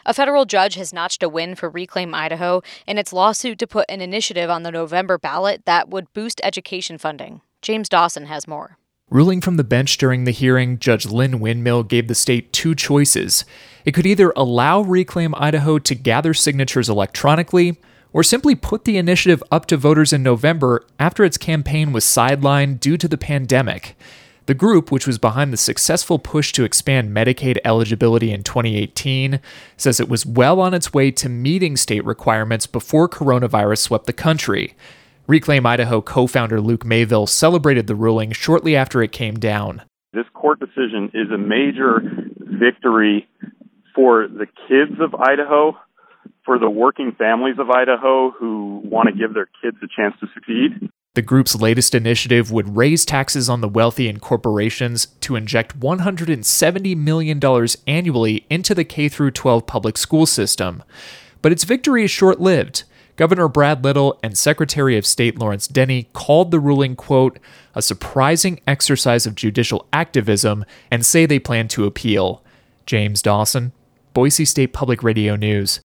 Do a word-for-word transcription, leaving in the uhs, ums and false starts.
A federal judge has notched a win for Reclaim Idaho in its lawsuit to put an initiative on the November ballot that would boost education funding. James Dawson has more. Ruling from the bench during the hearing, Judge Lynn Windmill gave the state two choices. It could either allow Reclaim Idaho to gather signatures electronically, or simply put the initiative up to voters in November after its campaign was sidelined due to the pandemic. The group, which was behind the successful push to expand Medicaid eligibility in twenty eighteen, says it was well on its way to meeting state requirements before coronavirus swept the country. Reclaim Idaho co-founder Luke Mayville celebrated the ruling shortly after it came down. This court decision is a major victory for the kids of Idaho, for the working families of Idaho who want to give their kids a chance to succeed. The group's latest initiative would raise taxes on the wealthy and corporations to inject one hundred seventy million dollars annually into the K through twelve public school system. But its victory is short-lived. Governor Brad Little and Secretary of State Lawrence Denny called the ruling, quote, a surprising exercise of judicial activism, and say they plan to appeal. James Dawson, Boise State Public Radio News.